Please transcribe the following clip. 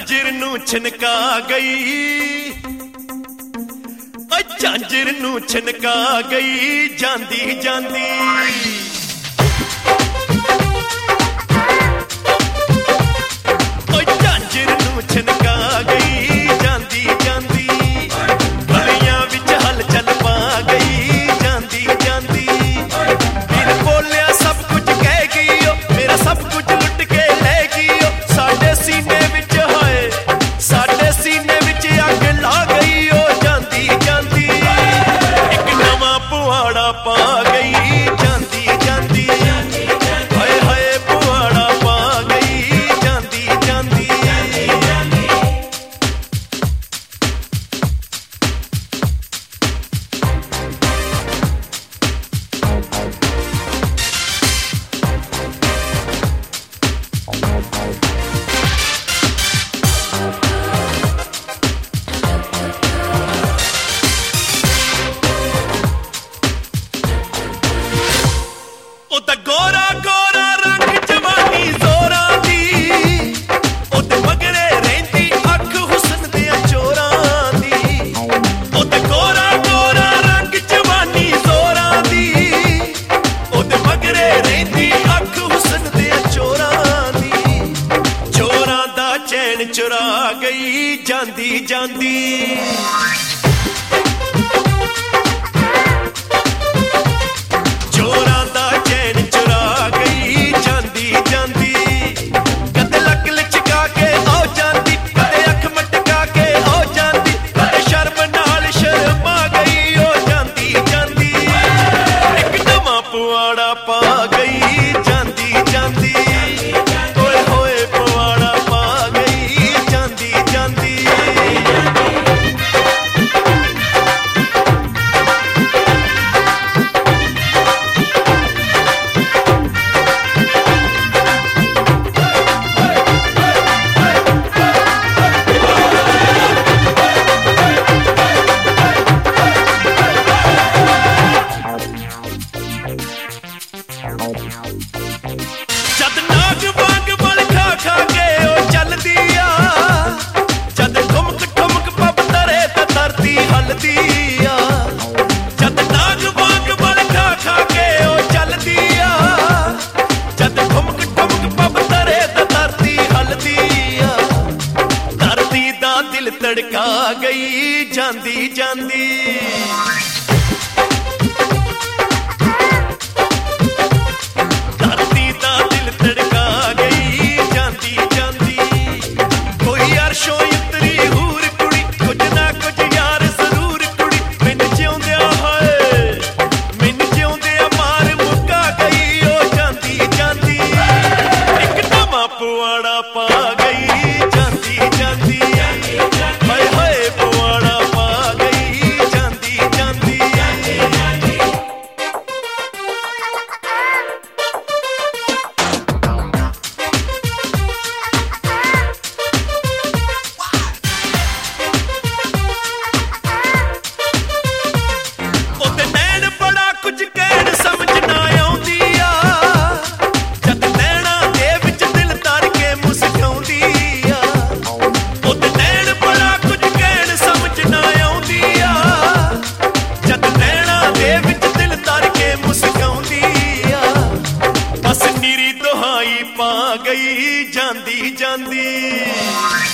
झांजर नू छनका गई, झांजर नू छनका गई जांदी जांदी। झांजर नू छनका गई जांदी जांदी, गलियां विच हलचल पा गई जांदी जांदी। बिन बोलिया सब कुछ कह गई ओ, मेरा सब कुछ लुट के ले गई ओ। साडे सीने विच हाय, साडे सीने विच अग ला गई ओ जांदी जांदी। एक नवां पुआड़ा पा गई जांदी जांदी, हाय हाय पुआड़ा पा गई जांदी जांदी। गोरा गोरा रंग जवानी जोरा दी, ओते मगरे रहिंदी अख हुस्न दियां चोरां दी। ओते गोरा गोरा रंग जवानी जोरा दी, ओते मगरे रहिंदी अख हुस्न दियां चोरां दी। चोरां दा चैन चुरा गई जांदी जांदी। पुआड़ा पा गई जांदी जांदी, ओए होए पुआड़ा पा गई जांदी जांदी। जद नाग बाग बल खा खा के ओ चलदी आ, जद ठुमक ठुमक पब तरे ते धरती हलदी आ। जद नाग बाग बल खा खा के ओ चलदी आ, जद ठुमक ठुमक पब तरे ते धरती हलदी आ। धरती दा दिल तड़का गई जांदी जांदी। पुआड़ा पा गई जांदी जांदी, हाय हाय पुआड़ा पा गई जांदी जांदी। ओते नैन बड़ा कुछ कहण समझ ना आउंदी आ, जद नैना दे विच दिल तार के मुस्काउंदी आ। ओते नैन बड़ा कुछ कहण समझ ना आउंदी आ, जद नैना दे विच दिल तार के मुस्काउंदी आ। बस नीरी दुहाई पा गई जांदी जांदी।